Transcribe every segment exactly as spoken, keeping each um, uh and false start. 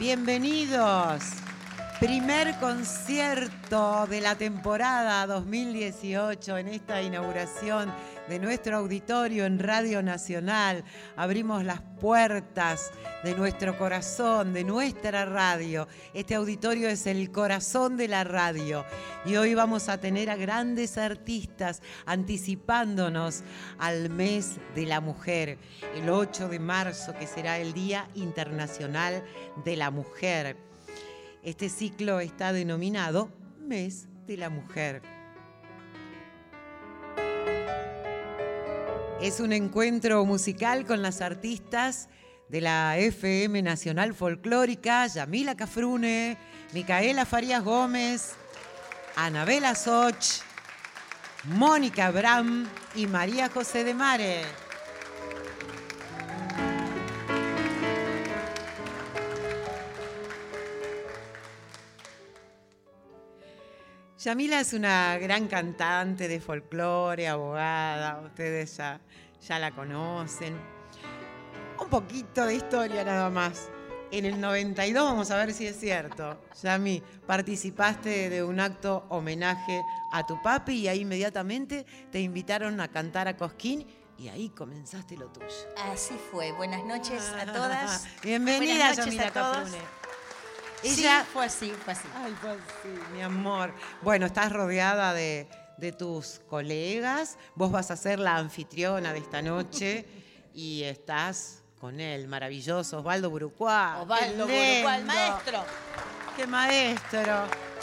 Bienvenidos. Primer concierto de la temporada dos mil dieciocho en esta inauguración de nuestro auditorio en Radio Nacional. Abrimos las puertas de nuestro corazón, de nuestra radio. Este auditorio es el corazón de la radio y hoy vamos a tener a grandes artistas anticipándonos al mes de la mujer, el ocho de marzo, que será el Día Internacional de la Mujer. Este ciclo está denominado Mes de la Mujer. Es un encuentro musical con las artistas de la F M Nacional Folclórica, Yamila Cafrune, Micaela Farías Gómez, Anabela Soch, Mónica Abram y María José de Mare. Yamila es una gran cantante de folclore, abogada, ustedes ya, ya la conocen. Un poquito de historia nada más. En el noventa y dos, vamos a ver si es cierto, Yami, participaste de un acto homenaje a tu papi y ahí inmediatamente te invitaron a cantar a Cosquín y ahí comenzaste lo tuyo. Así fue. Buenas noches a todas. Bienvenida, Buenas noches Yamila a todos. Cafrune. Ella, sí, fue así, fue así. Ay, fue así, mi amor. Bueno, estás rodeada de, de tus colegas. Vos vas a ser la anfitriona de esta noche y estás con él, maravilloso, Osvaldo Burucuá. Osvaldo Burucuá, el maestro. ¡Qué maestro!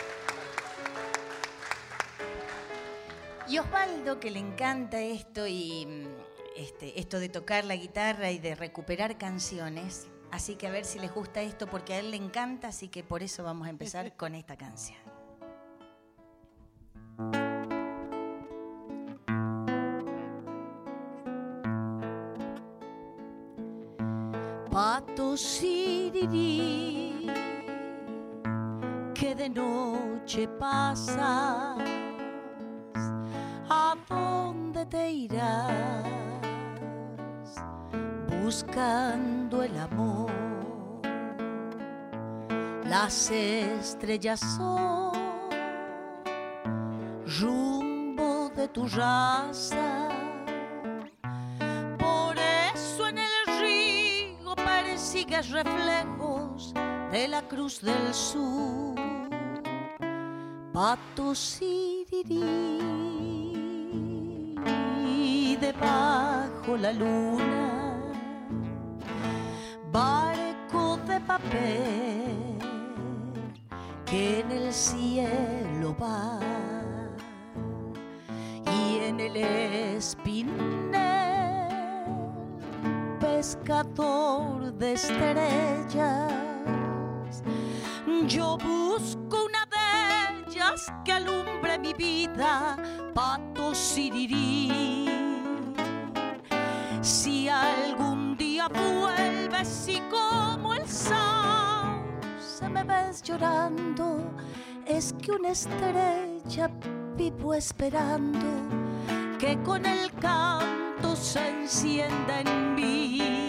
Y Osvaldo, que le encanta esto y este, esto de tocar la guitarra y de recuperar canciones. Así que a ver si les gusta esto porque a él le encanta, así que por eso vamos a empezar con esta canción. Pato sirirí, que de noche pasas, ¿a dónde te irás? Buscando el amor, las estrellas son rumbo de tu raza. Por eso en el río persigues reflejos de la Cruz del Sur. Pato sirirí, debajo la luna, barco de papel que en el cielo va y en el espinel pescador de estrellas. Yo busco una de ellas que alumbre mi vida, Pato sirirí. Si algún día vuelves y como el sauce me ves llorando, es que una estrella vivo esperando que con el canto se encienda en mí.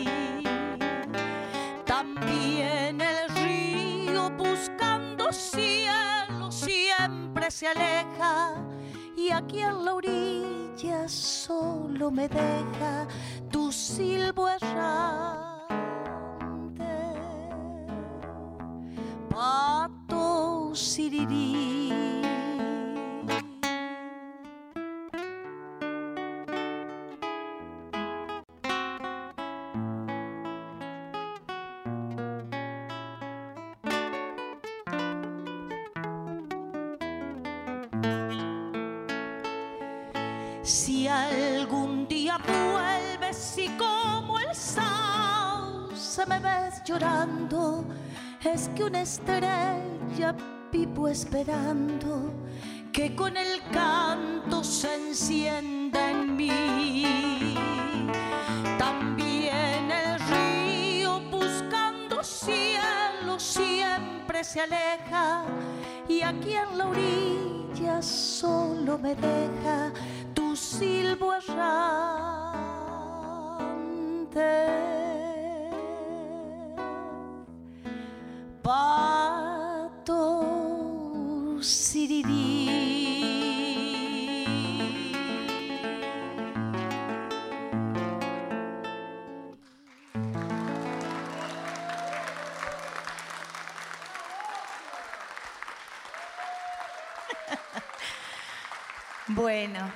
También el río buscando cielo siempre se aleja y aquí en la orilla solo me deja tu silbo errante, Pato sirirí. Si algún día vuelves y como el sauce me ves llorando, es que una estrella vivo esperando que con el canto se encienda en mí. También el río buscando cielo siempre se aleja y aquí en la orilla solo me deja tu silbo errante, Bueno.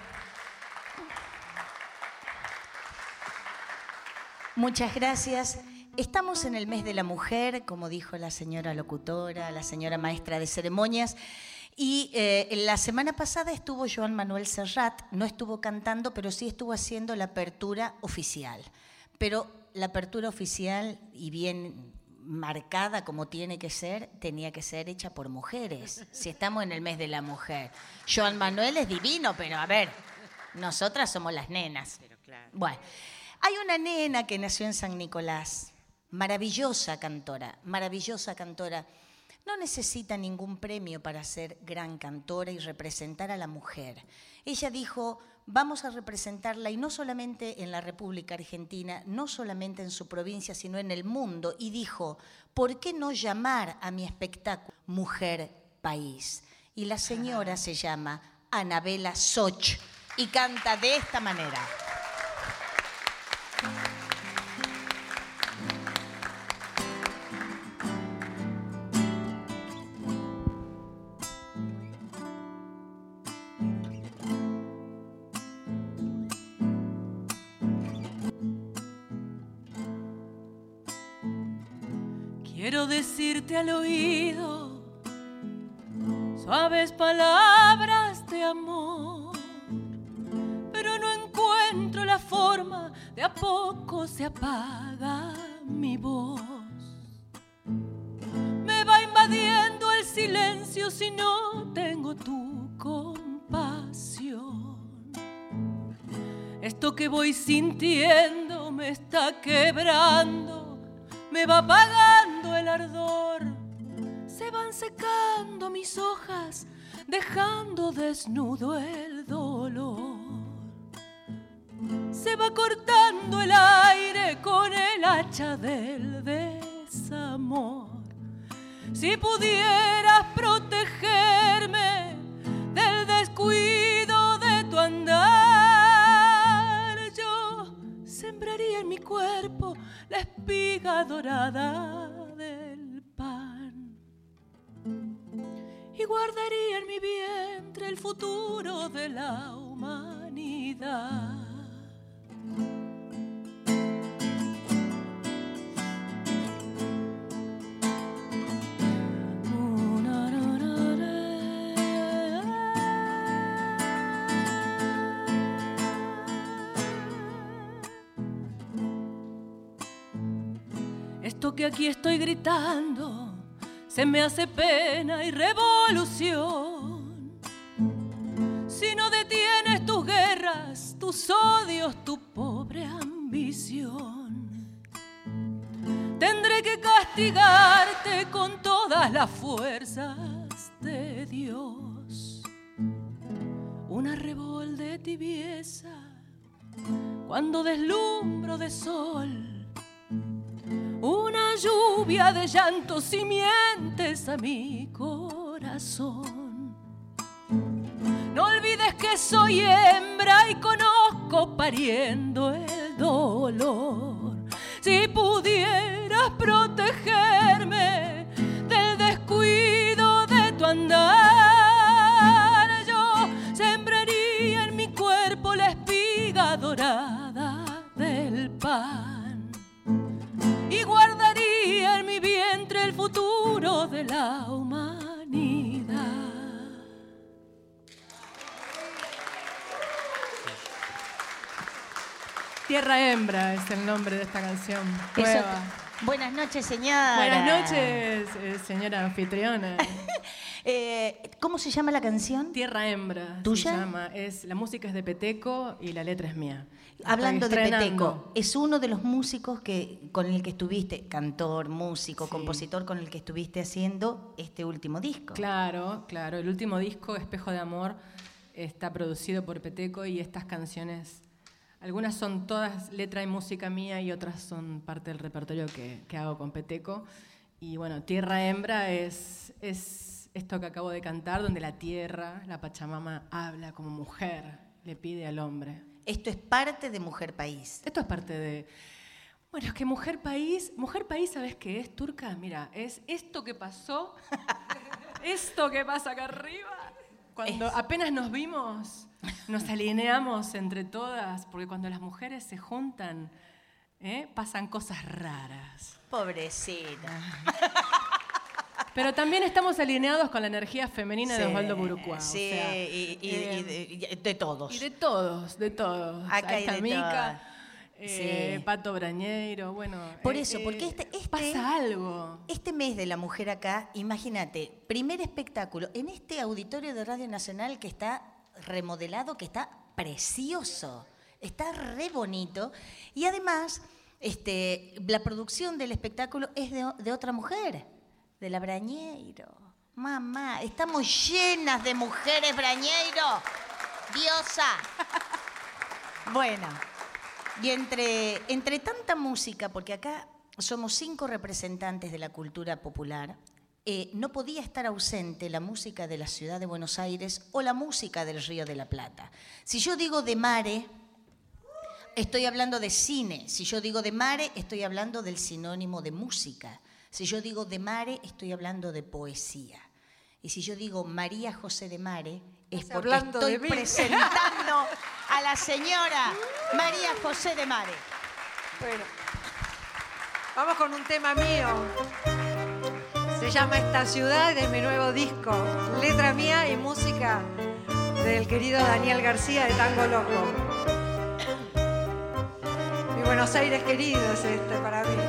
Muchas gracias. Estamos en el mes de la mujer, como dijo la señora locutora, la señora maestra de ceremonias. Y eh, la semana pasada estuvo Joan Manuel Serrat, no estuvo cantando, pero sí estuvo haciendo la apertura oficial. Pero la apertura oficial, y bien marcada como tiene que ser, tenía que ser hecha por mujeres, si estamos en el mes de la mujer. Joan Manuel es divino, pero a ver, nosotras somos las nenas. Pero claro. Bueno, hay una nena que nació en San Nicolás, maravillosa cantora, maravillosa cantora. No necesita ningún premio para ser gran cantora y representar a la mujer. Ella dijo, vamos a representarla, y no solamente en la República Argentina, no solamente en su provincia, sino en el mundo. Y dijo, ¿por qué no llamar a mi espectáculo Mujer País? Y la señora se llama Anabela Soch y canta de esta manera. Quiero decirte al oído suaves palabras de amor, pero no encuentro la forma, de a poco se apaga mi voz. Me va invadiendo el silencio si no tengo tu compasión. Esto que voy sintiendo me está quebrando, me va apagando el ardor, se van secando mis hojas, dejando desnudo el dolor. Se va cortando el aire con el hacha del desamor. Si pudieras protegerme del descuido de tu andar, yo sembraría en mi cuerpo la espiga dorada del pan y guardaría en mi vientre el futuro de la humanidad. Esto que aquí estoy gritando se me hace pena y revolución. Si no detienes tus guerras, tus odios, tu pobre ambición, tendré que castigarte con todas las fuerzas de Dios. Una revol de tibieza cuando deslumbro de sol, una lluvia de llanto si mientes a mi corazón. No olvides que soy hembra y conozco pariendo el dolor. Si pudieras protegerme del descuido de tu andar, yo sembraría en mi cuerpo la espiga dorada del pan y guardaría en mi vientre el futuro de la humanidad. Tierra Hembra es el nombre de esta canción. Eso, buenas noches, señora. Buenas noches, eh, señora anfitriona. eh, ¿Cómo se llama la canción? Tierra Hembra. ¿Tuya? Se llama. Es, la música es de Peteco y la letra es mía. Hablando de Peteco, Peteco, es uno de los músicos que, con el que estuviste, cantor, músico, sí, compositor, con el que estuviste haciendo este último disco. Claro, claro. El último disco, Espejo de Amor, está producido por Peteco y estas canciones, algunas son todas letra y música mía y otras son parte del repertorio que, que hago con Peteco. Y bueno, Tierra Hembra es, es esto que acabo de cantar, donde la tierra, la Pachamama, habla como mujer, le pide al hombre. Esto es parte de Mujer País. Esto es parte de... Bueno, es que Mujer País, Mujer País, ¿sabes qué es, Turca? Mira, es esto que pasó, esto que pasa acá arriba, Cuando Es- apenas nos vimos, nos alineamos entre todas, porque cuando las mujeres se juntan, ¿eh? pasan cosas raras. Pobrecita. Pero también estamos alineados con la energía femenina de Osvaldo Purucua. Sí, o sea, y, y- eh, y de, y de todos. y de todos, de todos. Acá Ahí hay está de Mica, eh, Sí. Pato Brañeiro, bueno. Por eh, eso, eh, porque este- este- pasa algo. Este mes de la mujer acá, imagínate, primer espectáculo en este auditorio de Radio Nacional que está remodelado, que está precioso, está re bonito. Y además, este, la producción del espectáculo es de, de otra mujer, de la Brañeiro. Mamá, estamos llenas de mujeres Brañeiro. Diosa. Bueno, y entre, entre tanta música, porque acá somos cinco representantes de la cultura popular, eh, no podía estar ausente la música de la ciudad de Buenos Aires o la música del Río de la Plata. Si yo digo de mare, estoy hablando de cine. Si yo digo de mare, estoy hablando del sinónimo de música. Si yo digo de mare, estoy hablando de poesía. Y si yo digo María José de Mare, es Estás porque hablando estoy de mí. presentando a la señora María José de Mare. Bueno, vamos con un tema mío. Se llama Esta ciudad, de mi nuevo disco. Letra mía y música del querido Daniel García de Tango Loco. Mi Buenos Aires querido es este para mí.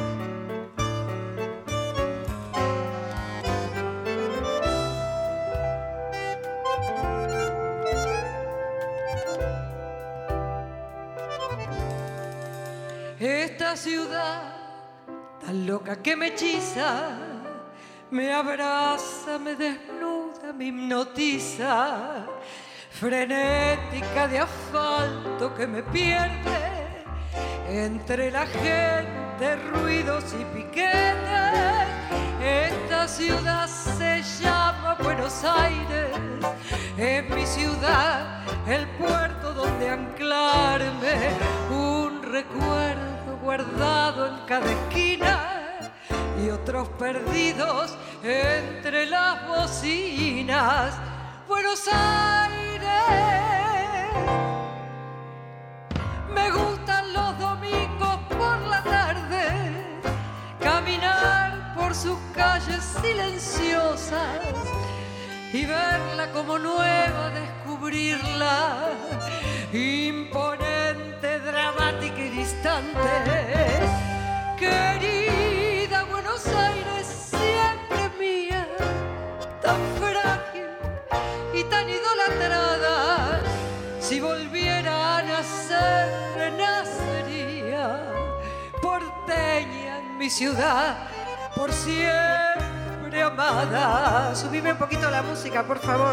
Esta ciudad tan loca que me hechiza, me abraza, me desnuda, me hipnotiza, frenética de asfalto que me pierde entre la gente, ruidos y piquetes. Esta ciudad se llama Buenos Aires, es mi ciudad, el puerto donde anclarme, un recuerdo guardado en cada esquina y otros perdidos entre las bocinas. Buenos Aires, me gustan los domingos por la tarde, caminar por sus calles silenciosas y verla como nueva, descubrirla, imponente, dramática y distante. Querida Buenos Aires, siempre mía, tan frágil y tan idolatrada, si volviera a nacer, renacería porteña en mi ciudad, por siempre amada. Subime un poquito la música, por favor.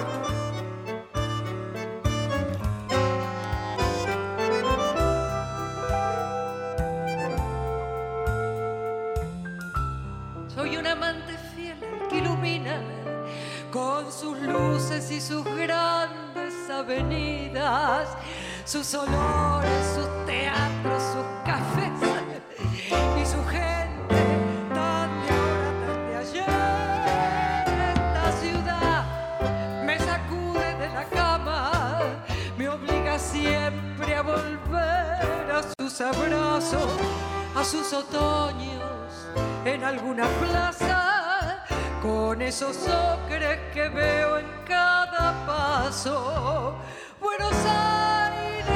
Soy un amante fiel que ilumina con sus luces y sus grandes avenidas, sus olores, sus teatros, sus cafés y su gente tan de ahora, tan de ayer. Esta ciudad me sacude de la cama, me obliga siempre a volver a sus abrazos, a sus otoños en alguna plaza, con esos ocres que veo en cada paso. Buenos Aires,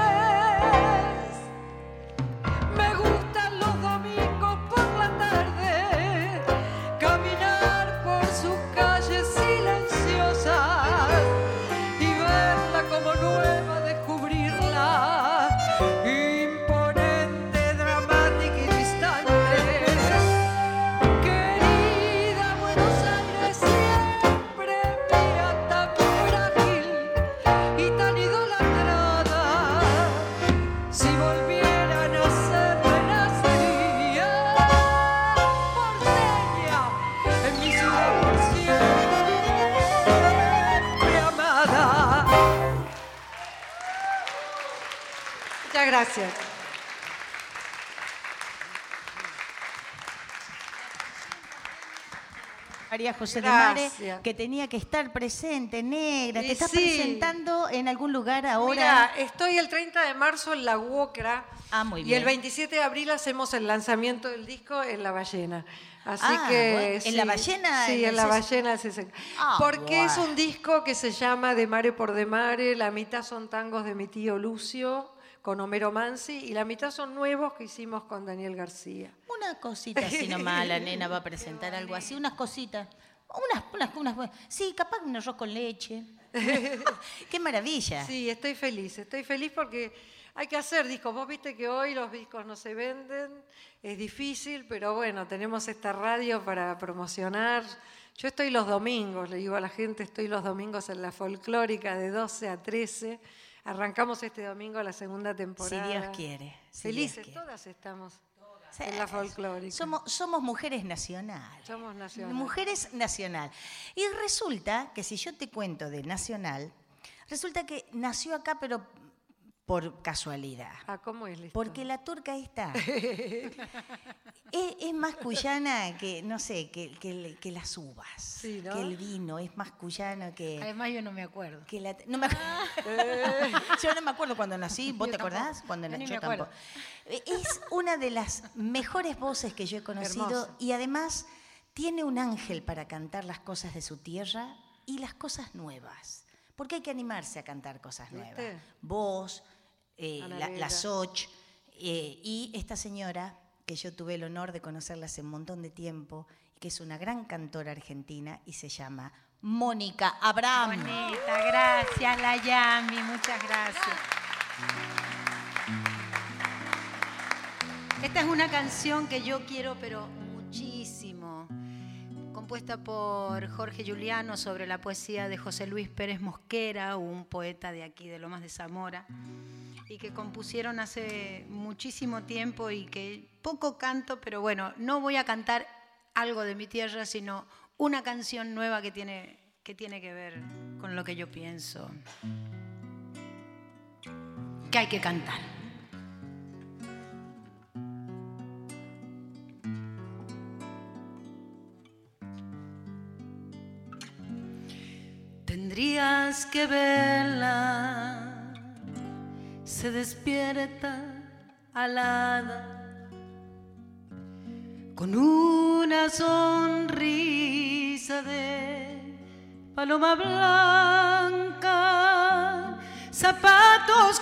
me gustan los domingos por la tarde, caminar por sus calles silenciosas y verla como nueva, descubrirla, imponente, dramática y distante. Querida Buenos Aires, siempre mía, tan frágil y tan idolatrada, si volviera a nacer, renacería porteña en mi ciudad por siempre amada. Muchas gracias. María José Gracias. de Mare, que tenía que estar presente, negra. Y ¿Te estás sí. presentando en algún lugar ahora? Mira, estoy el treinta de marzo en La Uocra. Ah, muy y bien. el veintisiete de abril hacemos el lanzamiento del disco en La Ballena. Así Ah, que bueno, ¿en sí, La Ballena? Sí, ¿En en, el La Cés- Ballena. Sí, sí. Ah, Porque es bueno. un disco que se llama De Mare por De Mare. La mitad son tangos de mi tío Lucio con Homero Mansi y la mitad son nuevos que hicimos con Daniel García. Una cosita así nomás, la nena va a presentar algo así, unas cositas. Unas, unas, unas, sí, capaz un arroz con leche. ¡Qué maravilla! Sí, estoy feliz, estoy feliz porque hay que hacer discos. Vos viste que hoy los discos no se venden, es difícil, pero bueno, tenemos esta radio para promocionar. Yo estoy los domingos, le digo a la gente, estoy los domingos en la Folclórica de doce a trece. Arrancamos este domingo la segunda temporada. Si Dios quiere. Si Felices, Dios quiere. todas estamos Sí, en la Folclórica. Somos, somos mujeres nacionales. Somos nacionales. Mujeres nacional. Y resulta que si yo te cuento de Nacional, resulta que nació acá, pero por casualidad. Ah, ¿cómo es la historia? Porque la turca esta es, es más cuyana que, no sé, que, que, que las uvas, Sí, ¿no? que el vino, es más cuyano que... Además, yo no me acuerdo. que la, no me, yo no me acuerdo cuando nací, ¿vos Yo te acordás? tampoco. Cuando Yo na- ni yo me acuerdo. tampoco. Es una de las mejores voces que yo he conocido Hermosa. y además tiene un ángel para cantar las cosas de su tierra y las cosas nuevas. Porque hay que animarse a cantar cosas nuevas. ¿Viste? Vos, eh, Ana la, Vega. la Soch, eh, y esta señora que yo tuve el honor de conocerla hace un montón de tiempo, que es una gran cantora argentina y se llama Mónica Abraham. Bonita, gracias, la Yami, muchas gracias. Esta es una canción que yo quiero, pero muchísimo. Compuesta por Jorge Giuliano sobre la poesía de José Luis Pérez Mosquera, un poeta de aquí, de Lomas de Zamora, y que compusieron hace muchísimo tiempo y que poco canto, pero bueno, no voy a cantar algo de mi tierra, sino una canción nueva que tiene, que tiene que ver con lo que yo pienso que hay que cantar. Tendrías que verla, se despierta alada, con una sonrisa de paloma blanca, zapatos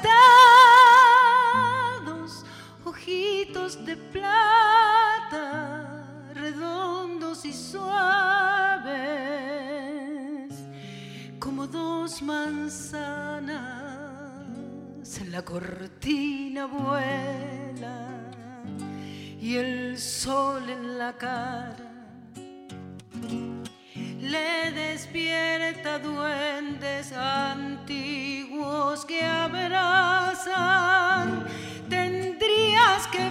gastados, ojitos de plata, redondos y suaves, como dos manzanas en la cortina vuela y el sol en la cara le despierta duendes antiguos que abrazan. Tendrías que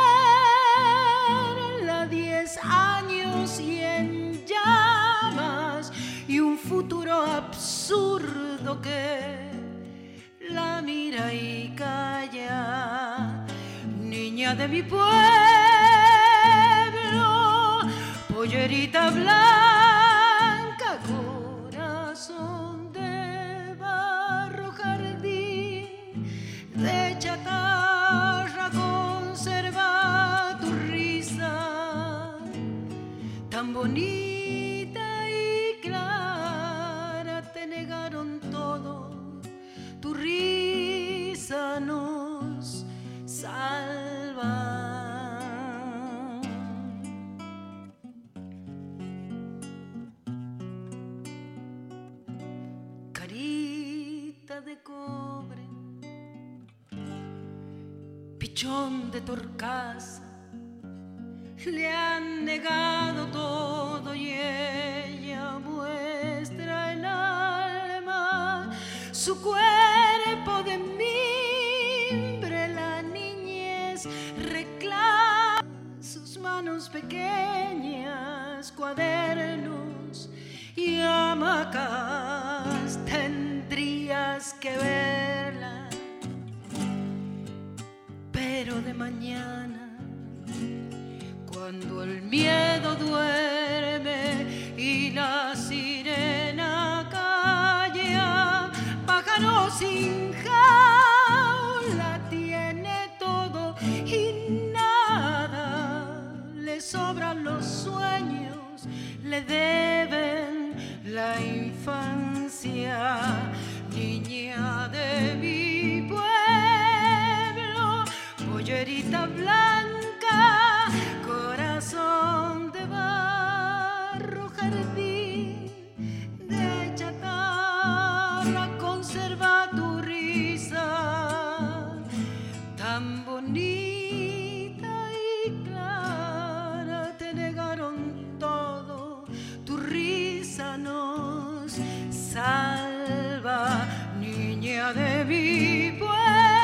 verla diez años y en llamas y un futuro absurdo que la mira y calla. Niña de mi pueblo, pollerita blanca, corazón de barro, jardín de chatarra, conserva tu risa tan bonita y clara. Te negaron todo, tu risa nos salva. Carita de cobre, pichón de torcaza, le han negado todo y ella muestra el alma, su cuerpo de mimbre, la niñez reclama, sus manos pequeñas, cuadernos y hamacas. Tendrías que verla, pero de mañana, cuando el miedo duerme y la sirena calla, pájaro sin jaula tiene todo y nada le sobran los sueños, le deben la infancia, niña de mi pueblo, pollerita blanca, corazón de barro, jardín de chatarra, conserva tu risa tan bonita y clara, te negaron todo, tu risa nos salva, niña de mi pueblo,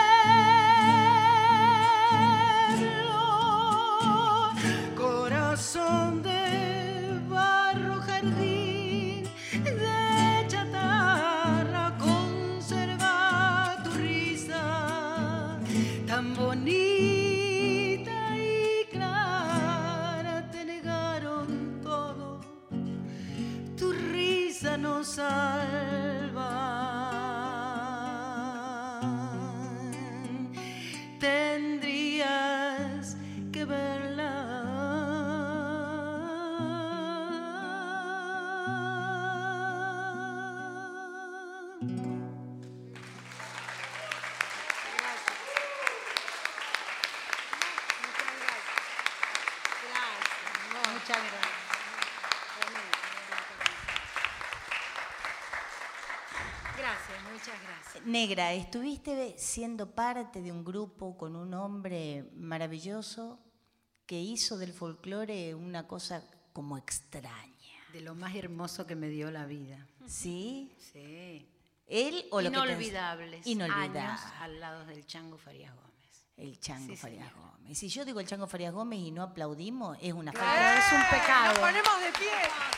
corazón de barro, jardín de chatarra, conserva tu risa tan bonita y clara, te negaron todo, tu risa nos salva. Tendrías que verla. Muchas gracias. Gracias, muchas gracias. Negra, estuviste siendo parte de un grupo con un hombre maravilloso que hizo del folclore una cosa como extraña. De lo más hermoso que me dio la vida. ¿Sí? Sí. ¿Él o lo que te... Inolvidables. Inolvidable. Años al lado del Chango Farías Gómez. El Chango Sí, Farías señora. Gómez. Si yo digo el Chango Farías Gómez y no aplaudimos, es una Claro, falta. es un pecado. Nos ponemos de pie.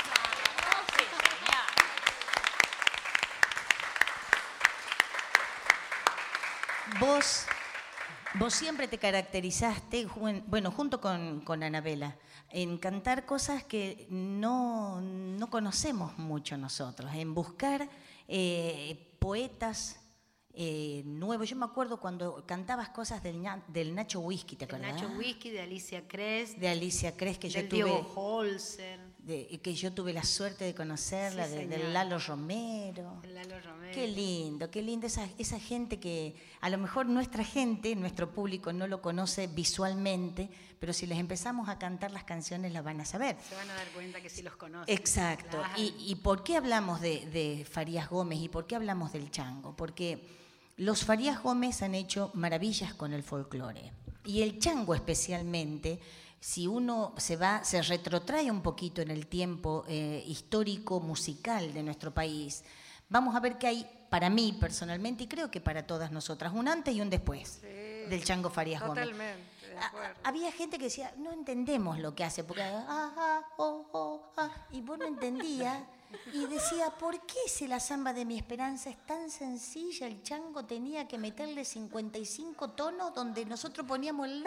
Vos, vos siempre te caracterizaste, juen- bueno, junto con, con Anabela, en cantar cosas que no, no conocemos mucho nosotros, en buscar eh, poetas eh, nuevos. Yo me acuerdo cuando cantabas cosas del, ña- del Nacho Whisky, ¿te De acordás? Nacho Whisky, de Alicia Cres, De Alicia Cres, que yo del tuve... Diego Holzer, de- que yo tuve la suerte de conocerla, Sí, de, señora. del Lalo Romero. del Lalo Romero. Qué lindo, qué lindo esa, esa gente que a lo mejor nuestra gente, nuestro público no lo conoce visualmente, pero si les empezamos a cantar las canciones las van a saber. Se van a dar cuenta que sí los conocen. Exacto. Claro. ¿Y, y por qué hablamos de, de Farías Gómez y por qué hablamos del Chango? Porque los Farías Gómez han hecho maravillas con el folclore. Y el Chango especialmente, si uno se va, se retrotrae un poquito en el tiempo eh, histórico, musical de nuestro país, vamos a ver que hay, para mí personalmente, y creo que para todas nosotras, un antes y un después Sí, del Chango Farías Gómez. totalmente, de A- acuerdo. Había gente que decía, no entendemos lo que hace, porque ah, ah, oh, oh, ah, y vos no entendías, y decía, ¿por qué si la samba de mi esperanza es tan sencilla, el Chango tenía que meterle cincuenta y cinco tonos donde nosotros poníamos el la?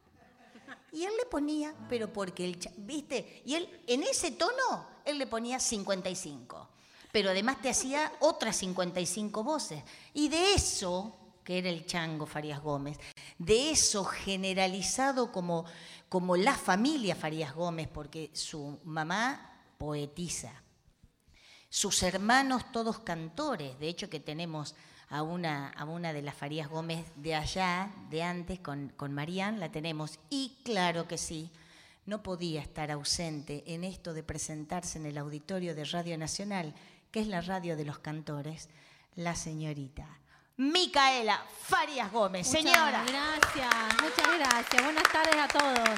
Y él le ponía, pero porque el, cha- ¿viste? Y él, en ese tono, él le ponía cincuenta y cinco. Pero además te hacía otras cincuenta y cinco voces. Y de eso, que era el Chango Farías Gómez, de eso generalizado como, como la familia Farías Gómez, porque su mamá poetisa, sus hermanos todos cantores, de hecho que tenemos a una, a una de las Farías Gómez de allá, de antes, con, con Marían, la tenemos, y claro que sí, no podía estar ausente en esto de presentarse en el auditorio de Radio Nacional, que es la radio de los cantores, la señorita Micaela Farías Gómez. Muchas Señora. gracias, muchas gracias. Buenas tardes a todos.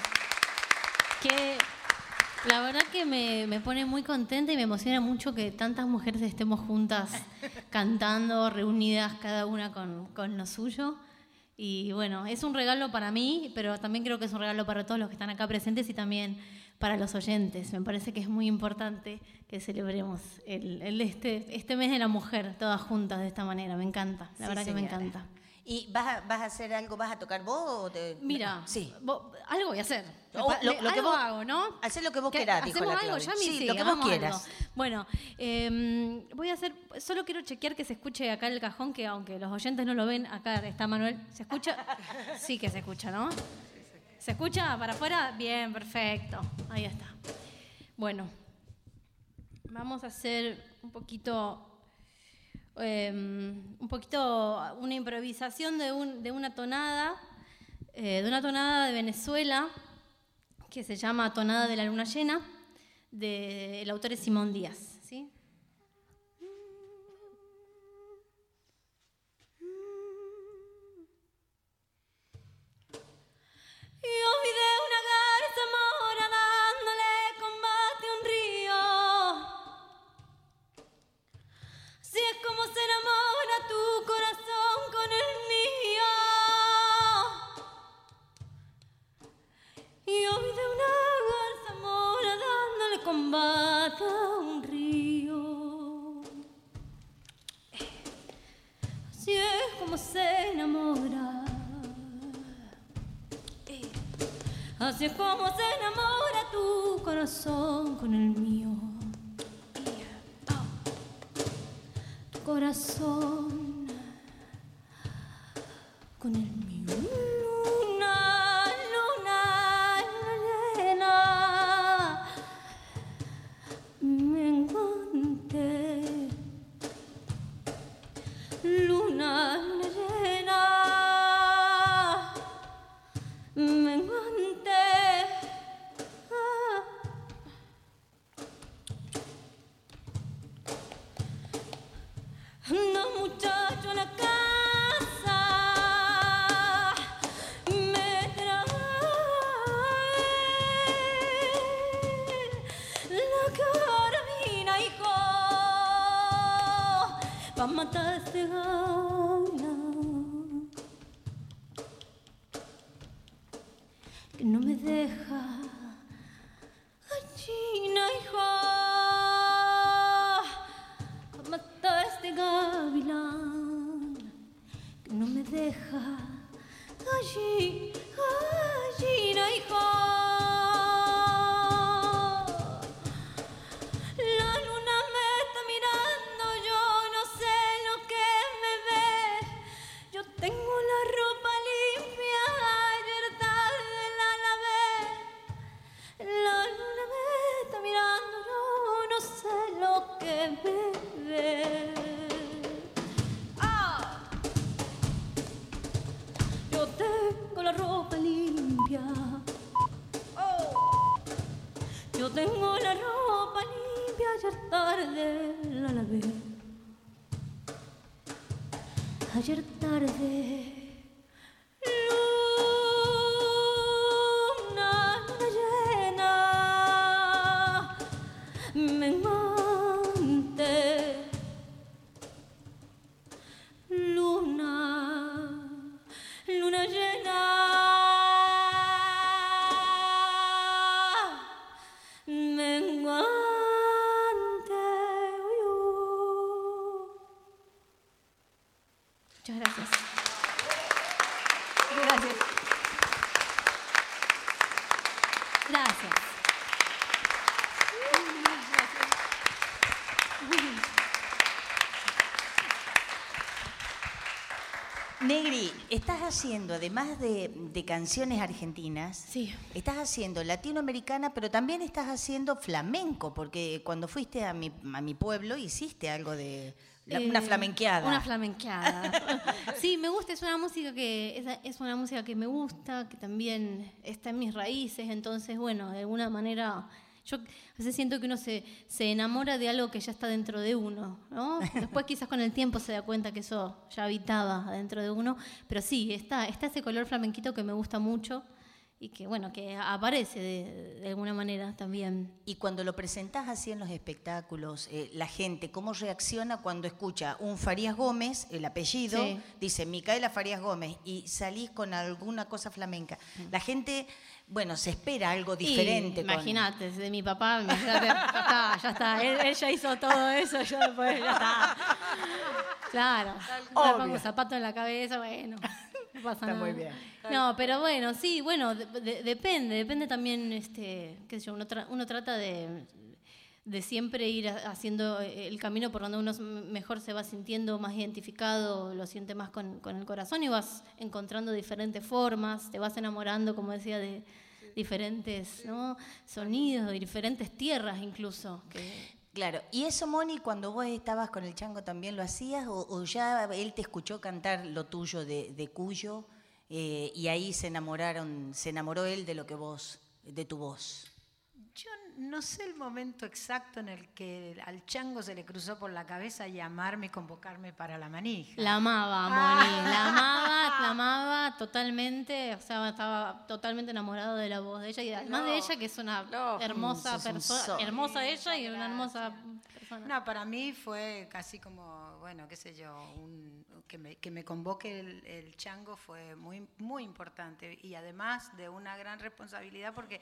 Que la verdad que me, me pone muy contenta y me emociona mucho que tantas mujeres estemos juntas cantando, reunidas cada una con, con lo suyo. Y bueno, es un regalo para mí, pero también creo que es un regalo para todos los que están acá presentes y también para los oyentes. Me parece que es muy importante que celebremos el, el este, este mes de la mujer, todas juntas de esta manera. Me encanta, la Sí, verdad que me señora. encanta. ¿Y vas a, vas a hacer algo? ¿Vas a tocar vos? O te... Mira, sí. vos- algo voy a hacer. O lo- lo que algo vos- hago, ¿no? Hacé lo que vos ¿Qué- querás, dijo ¿Hacemos la algo, Claudia. Yami? Sí, Sí, lo que vos hagamos quieras. algo. Bueno, eh, voy a hacer... Solo quiero chequear que se escuche acá el cajón, que aunque los oyentes no lo ven, acá está Manuel. ¿Se escucha? Sí que se escucha, ¿no? ¿Se escucha para afuera? Bien, perfecto. Ahí está. Bueno, vamos a hacer un poquito... eh, un poquito una improvisación de, un, de una tonada, eh, de una tonada de Venezuela que se llama Tonada de la Luna Llena, de, el autor es Simón Díaz, ¿sí? Yo vi de una garza mora dándole combate a un río. Así es como se enamora tu corazón con el mío. Y yo vi de una garza mora dándole combate a un río. Así es como se enamora. Así es como se enamora tu corazón con el mío. Tu corazón con el mío. Luna, luna, luna llena, menguante. Luna, luna llena, menguante. Ah. Anda muchacho a la casa, me trae la carabina, hijo, pa' matar a este gavilán que no me deja. Gallina, hijo, pa' matar a este gavilán que no me deja. Galli, gallina, hijo. La luna me está mirando, yo no sé lo que me ve. Yo tengo la ropa limpia, ayer tarde la lavé. La luna me está mirando, yo no sé lo que me ve. ¡Ah! Yo tengo la ropa limpia. ¡Oh! Yo tengo la ropa limpia, ayer tarde la lavé. Ayer tarde. Luna, luna llena, menguante. Luna, luna llena, menguante. Uy, uy. Muchas gracias. Gracias. Gracias. Negri, estás haciendo, además de, de canciones argentinas, Sí. estás haciendo latinoamericana, pero también estás haciendo flamenco, porque cuando fuiste a mi, a mi pueblo hiciste algo de... la- una Eh, flamenqueada. Una flamenqueada. Sí, me gusta, es una música que es, es una música que me gusta, que también está en mis raíces, entonces bueno, de alguna manera yo a veces siento que uno se, se enamora de algo que ya está dentro de uno, ¿no? Después quizás con el tiempo se da cuenta que eso ya habitaba dentro de uno, pero sí, está, está ese color flamenquito que me gusta mucho y que bueno, que aparece de, de alguna manera también. Y cuando lo presentás así en los espectáculos, eh, la gente, ¿cómo reacciona cuando escucha un Farías Gómez, el apellido, Sí. dice Micaela Farías Gómez, y salís con alguna cosa flamenca? La gente, bueno, se espera algo diferente. Y, con- Imagínate, de mi papá, imagínate, ya está, ya está. Él, él ya hizo todo eso, yo después ya está. Claro, Obvio. le pongo zapato en la cabeza, bueno, no pasa Está nada. muy bien. No, pero bueno, sí, bueno, de- de- depende, depende también, este, qué sé yo, uno, tra- uno trata de, de siempre ir a- haciendo el camino por donde uno s- mejor se va sintiendo más identificado, lo siente más con, con el corazón y vas encontrando diferentes formas, te vas enamorando, como decía, de diferentes, ¿no?, sonidos, de diferentes tierras incluso. que- Claro, y eso, Moni, cuando vos estabas con el Chango también lo hacías, o, o ya él te escuchó cantar lo tuyo de, de Cuyo, eh, y ahí se enamoraron, se enamoró él de lo que vos, de tu voz. Yo no sé el momento exacto en el que al Chango se le cruzó por la cabeza llamarme y convocarme para la manija. La amaba, Moni, la amaba, la amaba totalmente, o sea, estaba totalmente enamorado de la voz de ella y además No, de ella, que es una no, hermosa sos un persona, sol. hermosa ella y una hermosa persona. No, para mí fue casi como, bueno, qué sé yo, un- que, me, que me convoque el, el Chango fue muy, muy importante y además de una gran responsabilidad porque,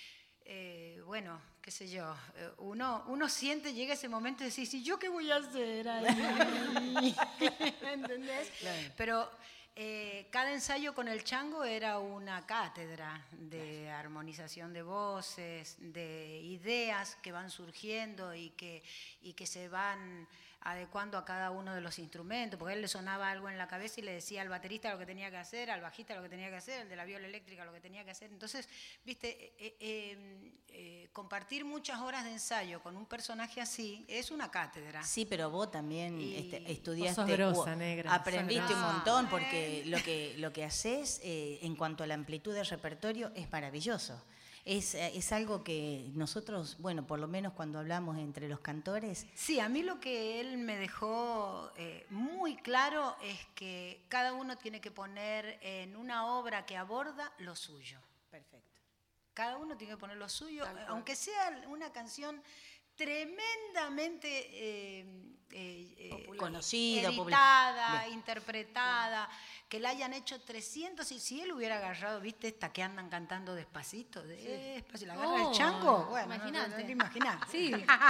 eh, bueno, qué sé yo, eh, uno, uno siente, llega ese momento de decir, ¿y yo qué voy a hacer ahí? ¿Entendés? Pero eh, cada ensayo con el Chango era una cátedra de armonización de voces, de ideas que van surgiendo y que, y que se van adecuando a cada uno de los instrumentos, porque a él le sonaba algo en la cabeza y le decía al baterista lo que tenía que hacer, al bajista lo que tenía que hacer, al de la viola eléctrica lo que tenía que hacer. Entonces, viste, eh, eh, eh, compartir muchas horas de ensayo con un personaje así es una cátedra. Sí, pero vos también Y este, estudiaste, Vos sos grosa, o- negra, aprendiste sos un grosa. montón, porque lo que, lo que haces eh, en cuanto a la amplitud del repertorio es maravilloso. Es, eh, es algo que nosotros, bueno, por lo menos cuando hablamos entre los cantores, Sí, a mí lo que él me dejó eh, muy claro es que cada uno tiene que poner en una obra que aborda lo suyo. perfecto. Cada uno tiene que poner lo suyo, Tal cual. aunque sea una canción tremendamente eh, eh, eh, Conocida, editada, Bien. interpretada, que la hayan hecho trescientos, y si él hubiera agarrado, viste, esta que andan cantando despacito, despacio, la agarra Oh, el Chango, bueno, no- imagínate. no te imaginás. Sí.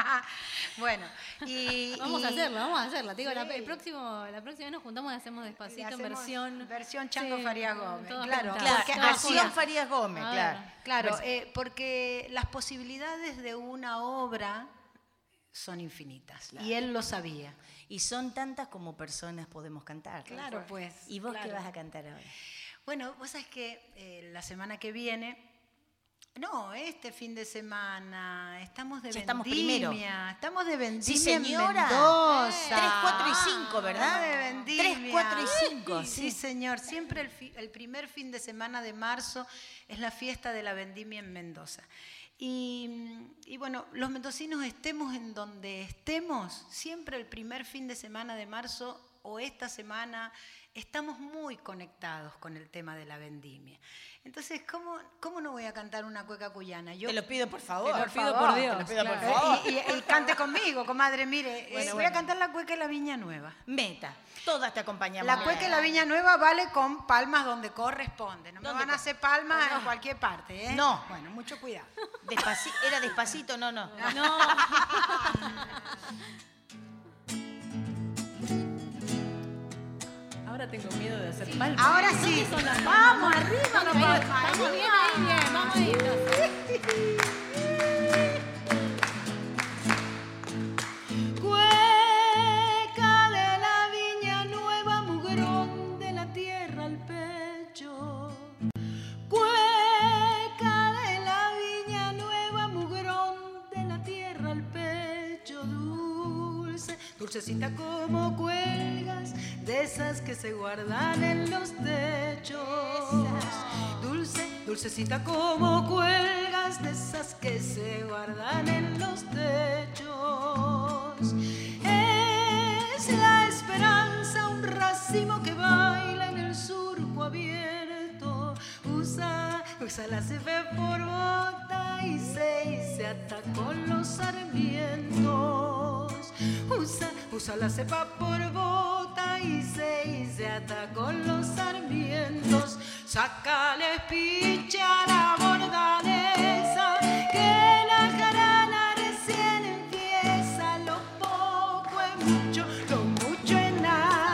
Bueno, y... Vamos y- a hacerla, vamos a hacerla. Te digo, la, Sí. el próximo, la próxima vez nos juntamos y hacemos despacito en hacemos versión. versión Chango Sí, Farías Gómez, todas claro, juntas. Claro, porque Todas así- versión juntas. Farías Gómez, A claro. ver. Claro, Vers- eh, porque las posibilidades de una obra son infinitas. Y él lo sabía. Y son tantas como personas podemos cantar. Claro, pues. ¿Y vos qué claro. vas a cantar ahora? Bueno, vos sabés que eh, la semana que viene, no, este fin de semana, estamos de Ya estamos vendimia. primero. Estamos de vendimia Sí, señora. en Mendoza. Tres, cuatro y cinco, ¿verdad? Estamos de vendimia. Tres, cuatro y cinco, Sí, sí. señor. Siempre el, fi- el primer fin de semana de marzo es la fiesta de la vendimia en Mendoza. Y, y bueno, los mendocinos estemos en donde estemos, siempre el primer fin de semana de marzo o esta semana estamos muy conectados con el tema de la vendimia. Entonces, ¿cómo, cómo no voy a cantar una cueca cuyana? Yo, Te lo pido por favor. Te lo pido favor, por te Dios. lo pido por claro. favor. y, y- y cante conmigo, comadre, mire, eh, Bueno, voy a bueno. cantar la cueca de la Viña Nueva. Meta, todas te acompañamos. La cueca de la Viña Nueva vale con palmas donde corresponde. No me ¿Dónde van a co- hacer palmas en cualquier parte, ¿eh? No. Bueno, mucho cuidado. Despaci- ¿Era despacito? No, no. No. Ahora tengo miedo de hacer palmas. Ahora sí. Vamos arriba, no palmas. Vamos bien ahí, bien, vamos ahí. Cueca de la Viña Nueva, mugrón de la tierra al pecho. Cueca de la Viña Nueva, mugrón de la tierra al pecho. Dulce, dulcecita como cuelgas de esas que se guardan en los techos. Dulce, dulcecita como cuelgas de esas que se guardan en los techos. Es la esperanza, un racimo que baila en el surco abierto. Usa, usa la cefe por bota y se, y se ata con los sarmientos. Usa, usa la cepa por bota y se, y se ata con los sarmientos. Sácale picha a la bordaleza, que la jarana recién empieza. Lo poco es mucho, lo mucho es nada.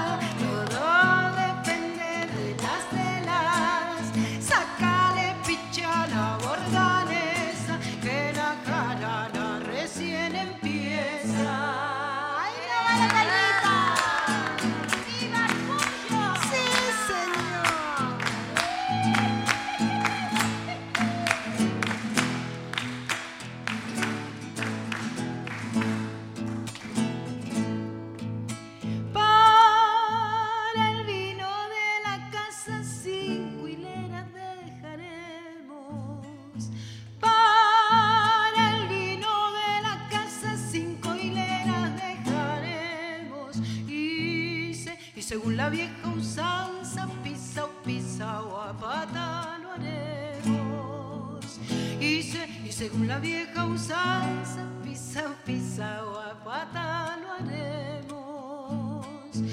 la vieja usanza, pisao, pisao, a pata lo haremos. Y, se, y según la vieja usanza, pisao, pisao, a pata lo haremos.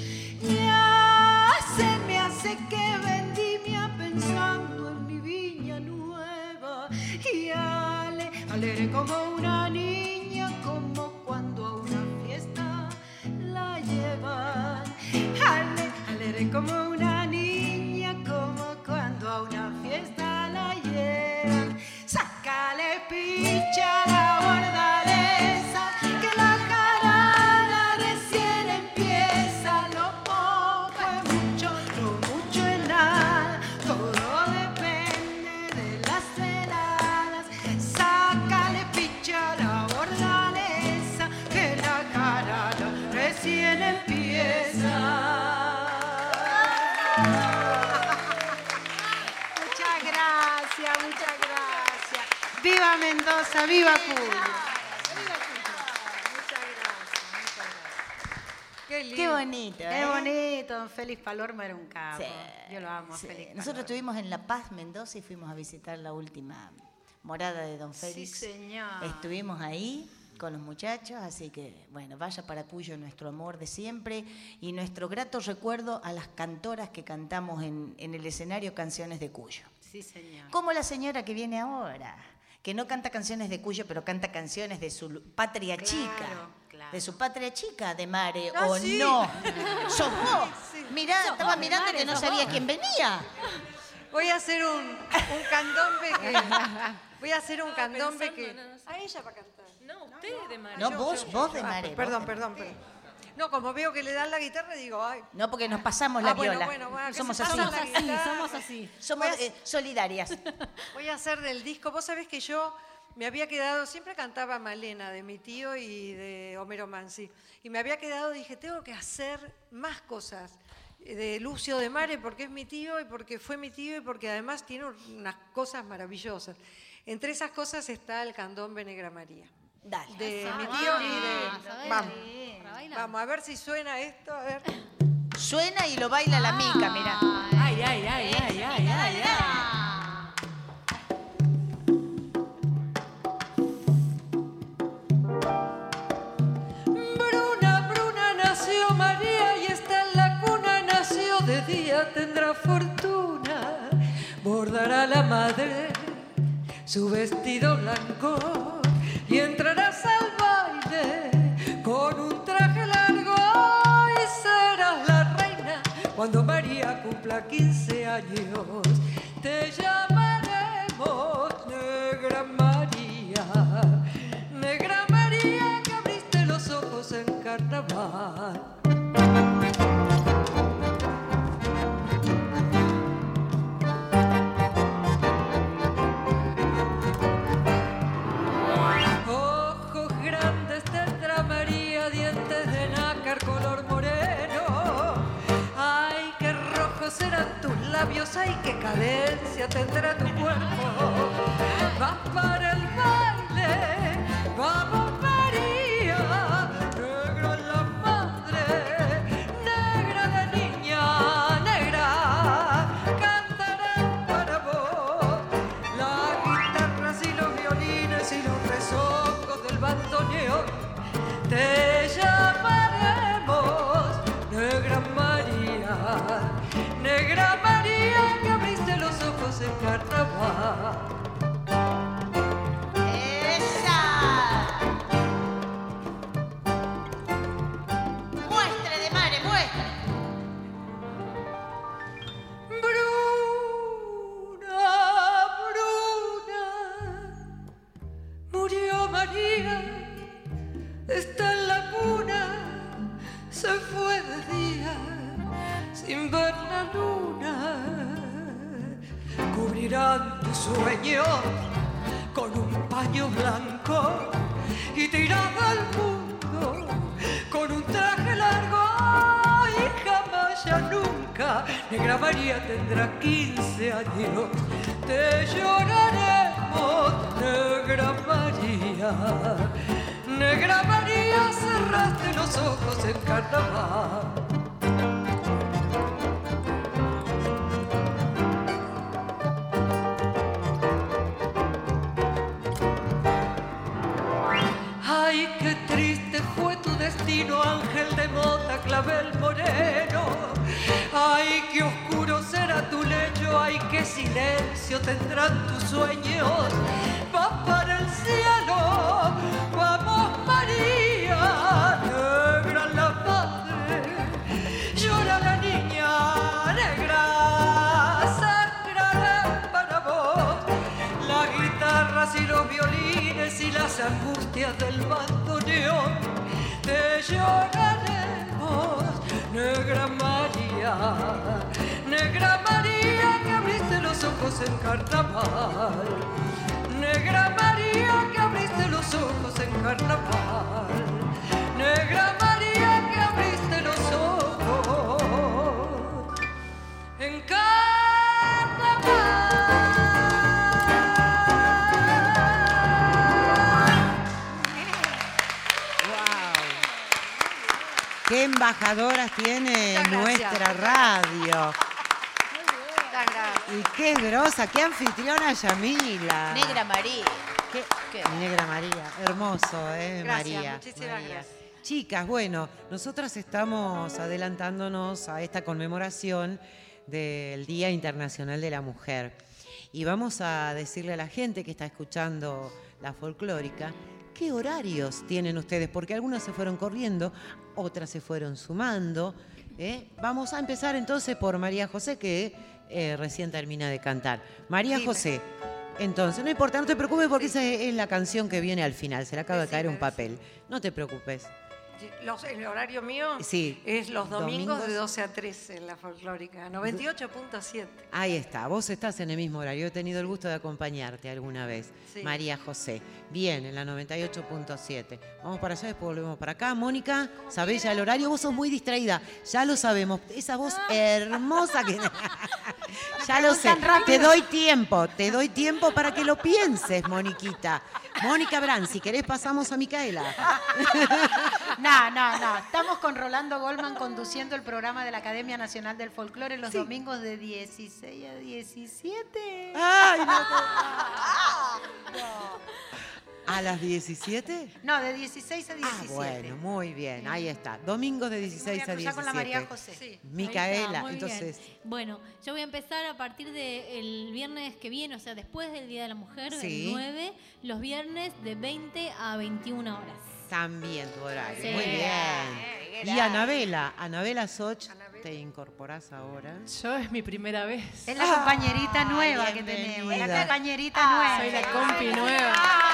Ya se me hace que vendimia pensando en mi viña nueva. Y ale, alegre como una niña, como cuando a una fiesta la llevan. Ale, alegre como una niña, como cuando a una fiesta la llevan. Sácale picha a la bordaleza, que la jarana recién empieza. Lo poco es mucho, lo mucho es nada, todo depende de las veladas. Sácale picha a la bordaleza, que la jarana recién empieza. Muchas gracias, muchas gracias. ¡Viva Mendoza! ¡Viva Cuyo! ¡Viva Cuyo! Muchas gracias, muchas gracias. Qué lindo. Qué bonito, Qué ¿eh? bonito. Don Félix Palormo era un capo. Sí, Yo lo amo, sí. Félix Nosotros Palormo. estuvimos en La Paz, Mendoza, y fuimos a visitar la última morada de Don Félix. Sí, señor. Estuvimos ahí con los muchachos, así que, bueno, vaya para Cuyo nuestro amor de siempre y nuestro grato recuerdo a las cantoras que cantamos en, en el escenario Canciones de Cuyo. Sí, señor. Como la señora que viene ahora, que no canta canciones de Cuyo, pero canta canciones de su patria Claro, chica. claro. De su patria chica, de Mare, Ah, o sí. no. ¿Sos vos? Sí. Mirá, Sos estaba vos, mirando Mare, que no sos sabía vos. quién venía. Voy a hacer un, un candombe que... Voy a hacer un candombe que... pensando, no, no sé. A ella para cantar. No, usted de Mare. No, yo, vos, yo, vos yo. de Ah, Mare. vos Perdón, de perdón, perdón. No, como veo que le dan la guitarra, digo, ay. No, porque nos pasamos la Ah, bueno, viola. bueno, bueno, que Somos se así. pasan Somos la así, guitarra. somos así. Somos Voy a- eh, solidarias. Voy a hacer del disco. Vos sabés que yo me había quedado, siempre cantaba Malena de mi tío y de Homero Mansi. Y me había quedado, dije, tengo que hacer más cosas de Lucio de Mare porque es mi tío y porque fue mi tío y porque además tiene unas cosas maravillosas. Entre esas cosas está el candombe Negra María. Dale. De Ah, mi bueno. tío y Ah, de... ¿sabés? Vamos, Para bailar. vamos, a ver si suena esto, a ver. Suena y lo baila la mica, mirá. Ay, ay, ay, ay, ay, ay, ay. Bruna, Bruna nació María y está en la cuna, nació de día, tendrá fortuna, bordará la madre su vestido blanco y entrarás al baile con un traje largo y serás la reina cuando María cumpla quince años. Te llamaremos Negra María, Negra María que abriste los ojos en carnaval. Ojos grandes tendrá María, dientes de nácar color moreno. Ay, qué rojos serán tus labios, ay, qué cadencia tendrá tu cuerpo. Vas para el baile, vamos María, negra la madre, negra la niña, negra, cantarán para vos las guitarras y los violines y los rezongos del bandoneón. Te llamaremos Negra María, Negra María que abriste los ojos en carnaval. ¡Esa! Muestre de Mare, muestre. Bruna, Bruna, murió María, está en la cuna, se fue de día sin ver la luna. Cubrirán tu sueño con un paño blanco y te irás al mundo con un traje largo y jamás ya nunca Negra María tendrá quince años. Te lloraremos, Negra María, Negra María, cerraste los ojos en carnaval. qué silencio tendrán tus sueños. Vas para el cielo, vamos María, negra la madre, llora la niña negra, sangrará para vos las guitarras y los violines y las angustias del bandoneón. Te lloraremos, negra María, negra María que abriste los ojos en carnaval, negra María que abriste los ojos en carnaval, negra María que abriste los ojos en carnaval. ¡Qué embajadoras tiene nuestra radio! Y qué grosa, qué anfitriona Yamila. Negra María. ¿Qué? ¿Qué? Negra María, hermoso, ¿eh? Gracias, María. muchísimas María. gracias. Chicas, bueno, nosotras estamos adelantándonos a esta conmemoración del Día Internacional de la Mujer. Y vamos a decirle a la gente que está escuchando la folclórica, ¿qué horarios tienen ustedes? Porque algunas se fueron corriendo, otras se fueron sumando. ¿eh? Vamos a empezar entonces por María José, que eh, recién termina de cantar. María Dime. José, entonces, no importa, no te preocupes porque Sí. esa es la canción que viene al final. Se le acaba de Decime, caer un decime. papel. No te preocupes. Los, el horario mío Sí. es los domingos, Domingos. de doce a trece en la folclórica, noventa y ocho punto siete. Ahí está, vos estás en el mismo horario. He tenido el gusto de acompañarte alguna vez. Sí. María José. Bien, en la noventa y ocho punto siete. Vamos para allá, después volvemos para acá. Mónica, ¿sabés ya el horario? Vos sos muy distraída. Ya lo sabemos. Esa voz hermosa que... Ya lo sé. Te doy tiempo, te doy tiempo para que lo pienses, Moniquita. Mónica Brand, si querés pasamos a Micaela. No, no, no. Estamos con Rolando Goldman conduciendo el programa de la Academia Nacional del Folclore los Sí. domingos de dieciséis a diecisiete. Ay, no. ¿A las diecisiete? No, de dieciséis a Ah, diecisiete. bueno, muy bien, ahí está. Domingos de dieciséis a Voy a cruzar con la diecisiete. María José. Sí. Micaela, Ahí está, muy entonces, bien. Bueno, yo voy a empezar a partir del viernes que viene, o sea, después del Día de la Mujer, Sí. el nueve, los viernes de veinte a veintiuna horas. también tu horario. Sí. Muy bien. Eh, Y Anabela, Anabela Soch, Anabela. te incorporás ahora. Yo es mi primera vez. Es la compañerita Ah, nueva que bienvenida. tenemos. La compañerita nueva. Soy la compi nueva.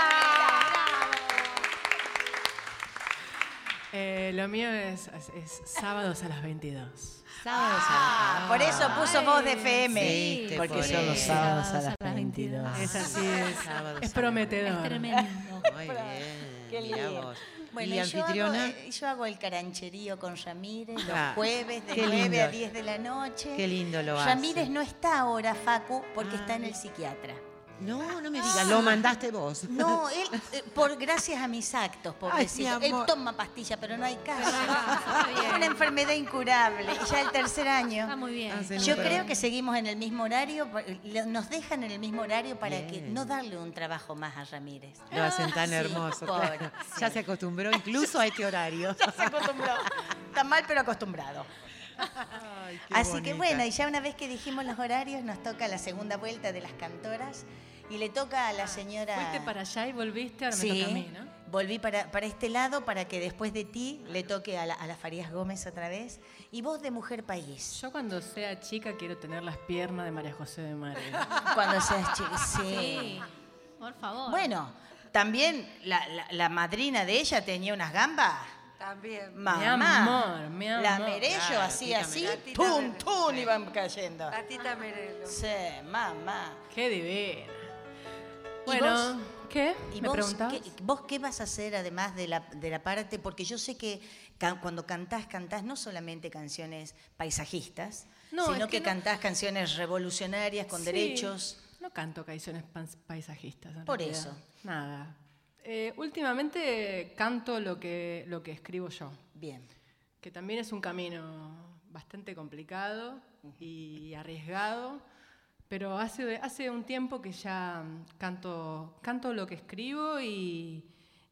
Eh, lo mío es, es- es sábados a las veintidós. Sábados Ah, por eso puso voz de F M. Sí, te Porque por son los eso. sábados a las Sábados veintidós. Es así, es, Sábados es a- prometedor. Es tremendo. Muy bien. Qué Mirá lindo. vos. Bueno, ¿Y y yo, hago, anfitriona? eh, yo hago el carancherío con Ramírez Ah, los jueves de qué nueve lindo. a diez de la noche. Qué lindo lo hace. Ramírez no está ahora, Facu, porque Ah. está en el psiquiatra. No, no me digas, lo mandaste vos. No, él, eh, por gracias a mis actos, pobrecito. mi Él amor. toma pastilla, pero no hay caso. Es una enfermedad incurable. Y ya el tercer año. Está muy bien. Hacen Yo un creo programa. que seguimos en el mismo horario, le- nos dejan en el mismo horario para que Bien. no darle un trabajo más a Ramírez. Lo hacen tan Sí, hermoso. pobre, claro. sí. Ya se acostumbró incluso a este horario. Ya se acostumbró. Está mal, pero acostumbrado. Ay, qué Así que bonita. bueno, y ya una vez que dijimos los horarios, nos toca la segunda vuelta de las cantoras y le toca a la señora... Fuiste para allá y volviste, ahora me Sí, toca a mí, ¿no? volví para, para este lado para que después de ti le toque a la, a la Farías Gómez otra vez. Y vos de Mujer País, Yo cuando sea chica quiero tener las piernas de María José de María. cuando seas chica. Sí. Sí, por favor. Bueno, también la, la- la madrina de ella tenía unas gambas. También. Mamá. amor, mi La amor. Merello Claro, hacía tita así, Merello. Tita tum, Merello. tum, iban cayendo. Tatita Merelo. Sí, mamá. Qué divina. ¿Y Bueno, vos? ¿qué? ¿Y ¿Me vos preguntabas? qué, vos qué vas a hacer además de la, de la parte? Porque yo sé que ca- cuando cantás, cantás no solamente canciones paisajistas, No, sino es que, que no- cantás canciones revolucionarias con Sí, derechos. No canto canciones pan- paisajistas. en Por realidad. eso. Nada. Eh, últimamente canto lo que, lo que escribo yo, Bien. que también es un camino bastante complicado y arriesgado, pero hace, hace un tiempo que ya mm, canto, canto lo que escribo y,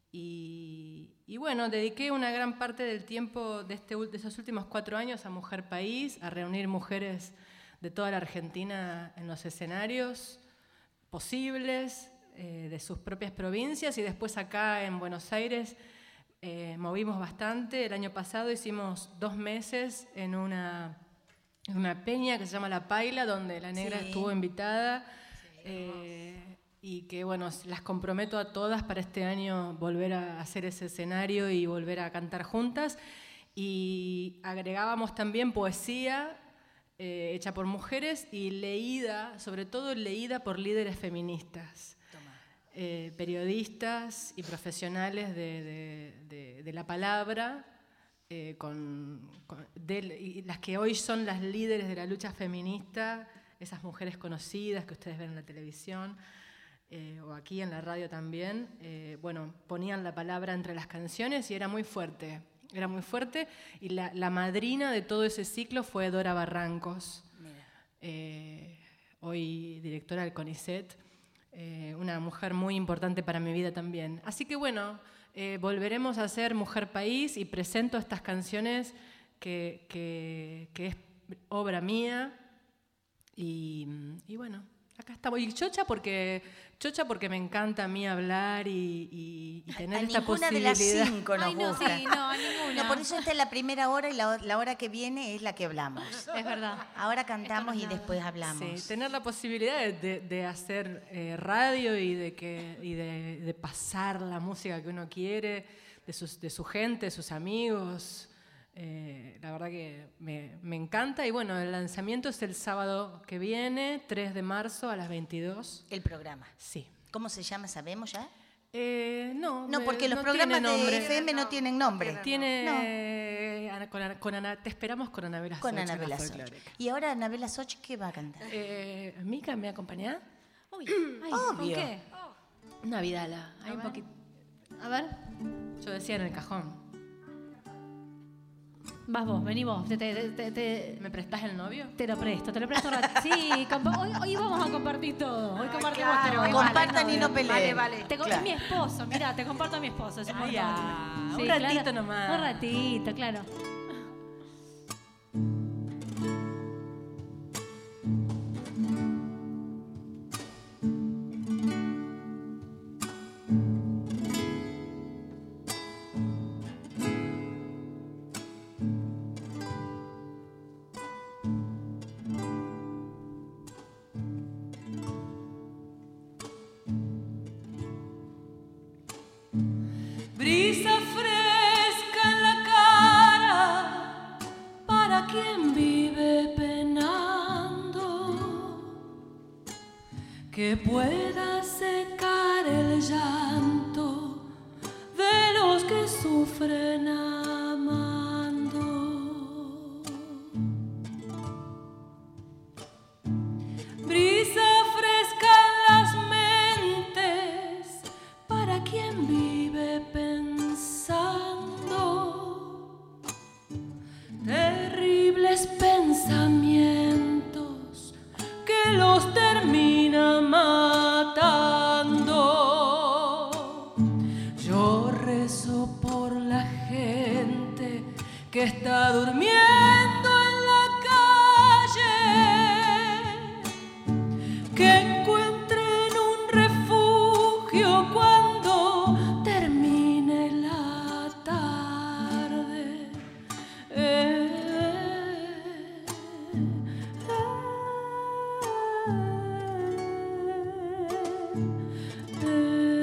y, y bueno, dediqué una gran parte del tiempo de, este, ul- de esos últimos cuatro años a Mujer País, a reunir mujeres de toda la Argentina en los escenarios posibles, eh, de sus propias provincias, y después acá en Buenos Aires eh, movimos bastante. El año pasado hicimos dos meses en una, en una peña que se llama La Paila, donde la Negra Sí. estuvo invitada. Sí, eh, y que, bueno, las comprometo a todas para este año volver a hacer ese escenario y volver a cantar juntas. Y agregábamos también poesía eh, hecha por mujeres y leída, sobre todo leída por líderes feministas, eh, periodistas y profesionales de, de, de, de la palabra, eh, con, con, de, y las que hoy son las líderes de la lucha feminista, esas mujeres conocidas que ustedes ven en la televisión eh, o aquí en la radio también. Eh, bueno, ponían la palabra entre las canciones y era muy fuerte. Era muy fuerte, y la, la madrina de todo ese ciclo fue Dora Barrancos, eh, hoy directora del CONICET, eh, una mujer muy importante para mi vida también. Así que bueno, eh, volveremos a ser Mujer País y presento estas canciones que, que, que es obra mía, y, y bueno, acá estamos. Y chocha porque, chocha porque me encanta a mí hablar y, y, y tener a esta ninguna posibilidad. de las cinco nos Ay, no, gusta. sí, no, a ninguna. No, por eso esta es la primera hora y la, la hora que viene es la que hablamos. Es verdad. Ahora cantamos Esto no y es nada. después hablamos. Sí, tener la posibilidad de, de, de hacer eh, radio y, de, que, y de, de pasar la música que uno quiere, de, sus, de su gente, de sus amigos. Eh, la verdad que me, me encanta. Y bueno, el lanzamiento es el sábado que viene, tres de marzo a las veintidós. El programa. Sí. ¿Cómo se llama? ¿Sabemos ya? Eh, no, No, me- porque los no programas tiene nombre. de F M no tienen nombre. Tiene Ana- con, Ana- con Ana- te esperamos con Anabela Con Soch en la Anabela Soch. folclórica. Y ahora Anabela Soch, ¿qué va a cantar? Eh, Mica, ¿me acompaña? Uy, ay, ¿con Obvio. qué? Una vidala. Hay un poquito. A ver, Yo decía en el cajón. vas vos, vení vos. Te, te, te, te- ¿Me prestás el novio? te lo presto, te lo presto. un rato. Sí, compa- hoy, hoy vamos a compartir todo. Hoy compartimos claro, todo. hoy Compartan y no peleen. Vale, vale. Te co- Claro. Es mi esposo, mirá, te comparto a mi esposo. Es Ay, importante. ah, un ratito nomás. Un ratito, claro. Brisa fresca en la cara para quien vive penando, que pueda secar el llanto de los que sufren amando. Brisa fresca en las mentes para quien vive pensando terribles pensamientos que los termina matando. Yo rezo por la gente que está durmiendo en la calle, que encuentren un refugio cuando termine la tarde. Eh, eh,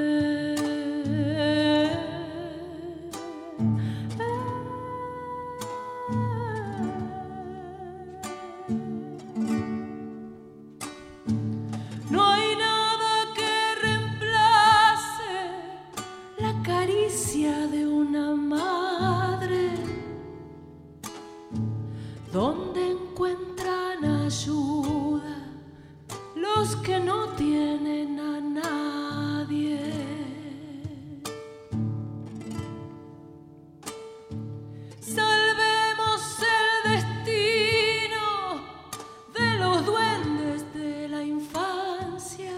No hay nada que reemplace la caricia de una madre, donde encuentran ayuda los que no tienen a nadie. Salvemos el destino de los duendes de la infancia,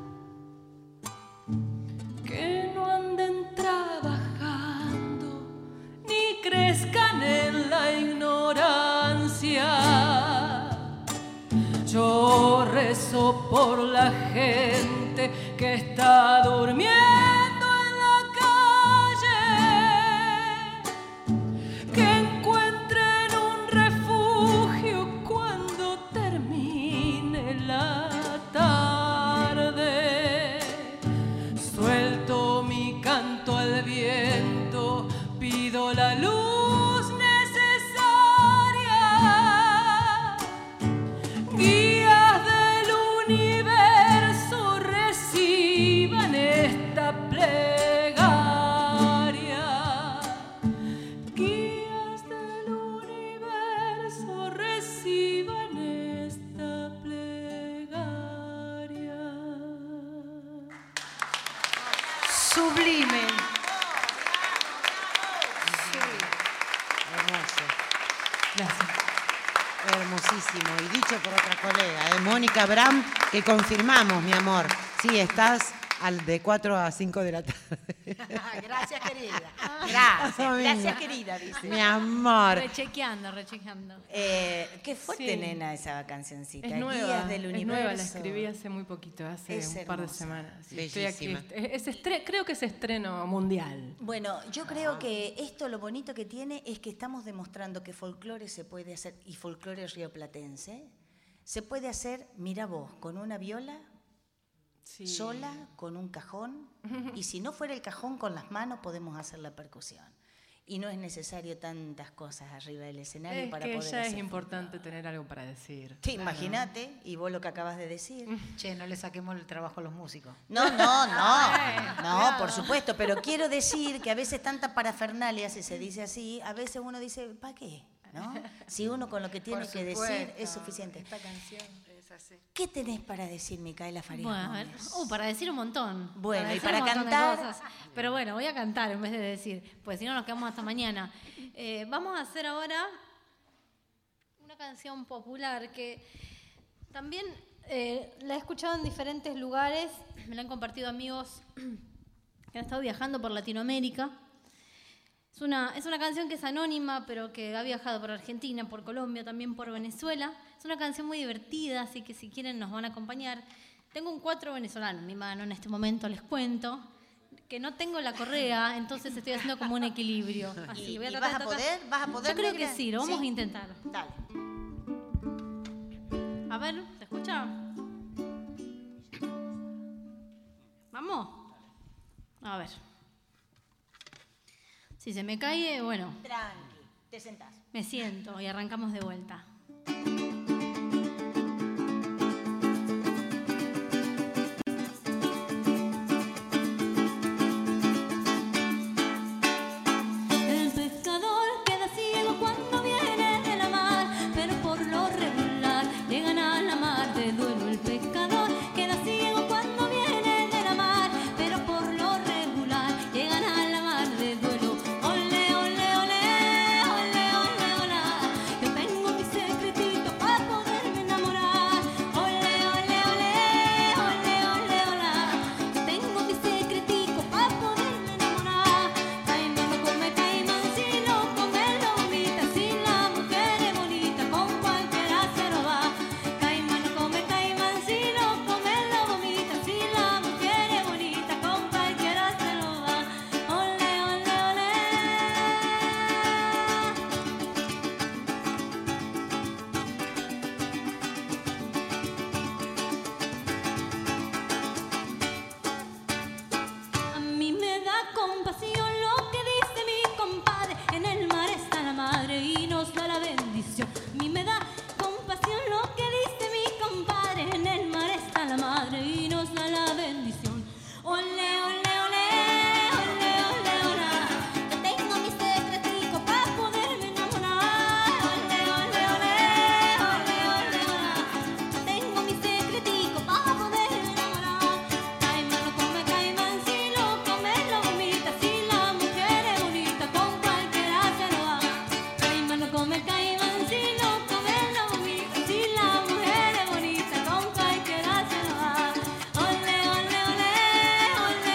que no anden trabajando ni crezcan en la ignorancia. rezo por la gente que está durmiendo en la calle, que encuentren un refugio cuando termine la tarde. Suelto mi canto al viento, pido la luz necesaria. Guías del universo, reciban esta plegaria. Guías del universo, reciban esta plegaria. Sublime. Hermoso. Gracias. Hermosísimo. Y dicho por otra colega, ¿eh? Mónica Bram, que confirmamos, mi amor. Sí, estás al de cuatro a cinco de la tarde. Gracias, querida. Gracias, Domingo. gracias, querida, dice. Mi amor. Rechequeando, rechequeando. Eh, qué fuerte, Sí. nena, esa cancioncita. Es nueva, Guías del es universo. nueva, la escribí hace muy poquito, hace Es un par de hermosa. semanas. Sí, estoy aquí. Bellísima. Es- es estre- creo que es estreno mundial. Bueno, yo creo que esto lo bonito que tiene es que estamos demostrando que folclore se puede hacer, y folclore rioplatense, se puede hacer, mira vos, con una viola, Sí. sola, con un cajón, y si no fuera el cajón, con las manos podemos hacer la percusión. Y no es necesario tantas cosas arriba del escenario Es para que poder ya es hacer importante tener algo para decir. Sí, imagínate, y vos lo que acabas de decir. Che, no le saquemos el trabajo a los músicos. No, no, no, no, por supuesto, pero quiero decir que a veces tanta parafernalia, si se dice así, a veces uno dice, ¿para qué? ¿No? Si uno con lo que tiene Por que decir supuesto, es suficiente. Esta canción es así. ¿Qué tenés para decir, Micaela Farías Bueno, Gómez? uh, para decir un montón. Bueno, y decir para un montón de cantar. cosas. Pero bueno, voy a cantar en vez de decir, pues si no nos quedamos hasta mañana. Eh, vamos a hacer ahora una canción popular que también eh, la he escuchado en diferentes lugares, me la han compartido amigos que han estado viajando por Latinoamérica. Es una, es una canción que es anónima, pero que ha viajado por Argentina, por Colombia, también por Venezuela. Es una canción muy divertida, así que si quieren nos van a acompañar. Tengo un cuatro venezolano en mi mano en este momento, les cuento, que no tengo la correa, entonces estoy haciendo como un equilibrio. Así, ¿Y, voy a y tratar vas de a tocar. poder? ¿Vas a poder, Yo creo negra? que sí, lo vamos a intentar. Dale. A ver, ¿te escucha? ¿Vamos? A ver. Si se me cae, bueno, Tranqui, te sentás. me siento y arrancamos de vuelta. El pescador queda ciego cuando viene de la mar, pero por lo regular llegan a la mar de duelo. El pescador queda ciego cuando viene de la mar, pero por lo regular llegan a la mar de duelo. Ole, ole, ole, ole, ole, ole. Yo tengo mi secretito para poderme enamorar. Ole, ole, ole, ole, ole, ole. Yo tengo mi secretito para poderme enamorar. Caimán no come caimán, si lo come lo vomita. Si la mujer es bonita, con cualquiera se lo va. Caimán no come caimán, si lo come lo vomita. Si la mujer es bonita, con cualquiera se lo va. Ole, ole, ole. A mí me da compasión lo que dice mi compadre. En el mar está la madre y nos da la bendición. A mí me da compasión lo que dice mi compadre. En el mar está la madre y nos da la bendición. Ole, ole, ole, ole, ole, ole. Yo tengo mi secretico para poderme enamorar. Ole, ole, ole, ole, ole, ole. Yo tengo mi secretico para poderme enamorar. Caimán no come caimán, si lo come lo vomita. Si la mujer es bonita, con cualquiera se lo va. Caimán no come caimán, si lo come lo vomita. Si la mujer es bonita, con cualquiera se lo va. Ole, ole, ole, ole, ole, ole.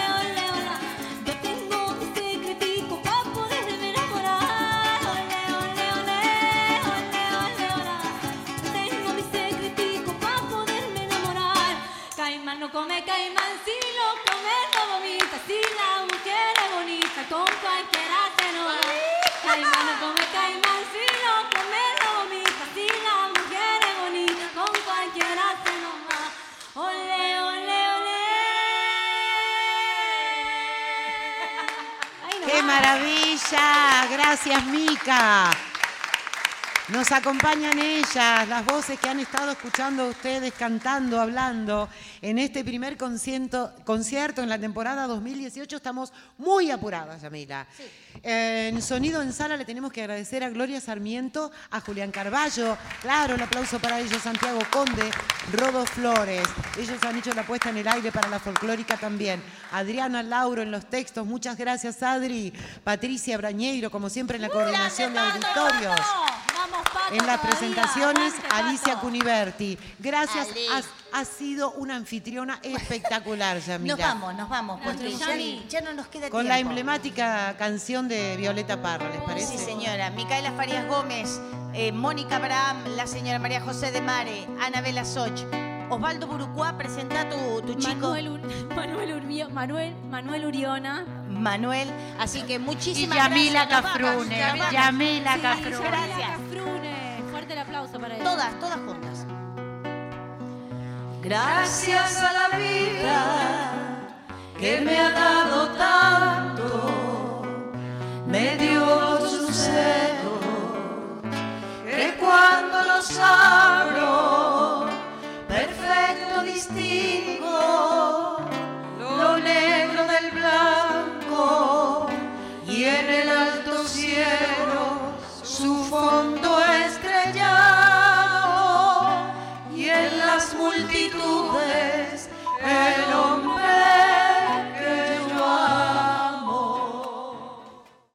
caimán no come caimán, si lo come no vomita, si la mujer es bonita, con cualquiera se enoja. Caimán no come caimán, si lo come no vomita, si la mujer es bonita, con cualquiera se enoja. Ole, ole, ole. Ay, no. ¡Qué maravilla! Gracias, Mica. Nos acompañan ellas, las voces que han estado escuchando ustedes cantando, hablando en este primer concierto, concierto en la temporada dos mil dieciocho. Estamos muy apuradas, Yamila. Sí. Eh, en Sonido en Sala le tenemos que agradecer a Gloria Sarmiento, a Julián Carballo, claro, un aplauso para ellos, Santiago Conde, Rodo Flores. Ellos han hecho la puesta en el aire para la folclórica también. Adriana Lauro en los textos, muchas gracias, Adri. Patricia Brañeiro, como siempre, en la coordinación de auditorios. En las presentaciones, Alicia Cuniverti. Gracias, has, has sido una anfitriona espectacular, Yamila. Nos vamos, nos vamos, porque ya, ya no nos queda tiempo. Con la emblemática canción de Violeta Parra, ¿les parece? Sí, señora. Micaela Farías Gómez, eh, Mónica Abraham, la señora María José de Mare, Anabela Soch, Osvaldo Burucuá, presenta tu, tu chico. Manuel, Ur Manuel, Urbio Manuel, Manuel Uriona. Manuel, así que muchísimas y Yamila gracias. Cafrune, Nos vamos. Yamila Sí, Cafrune. gracias. Cafrune. Fuerte el aplauso para ella. Todas, todas juntas. Gracias a la vida que me ha dado tanto, me dio su celo, que cuando los abro, perfecto distingo lo negro del blanco y en el alto cielo su fondo estrellado y en las multitudes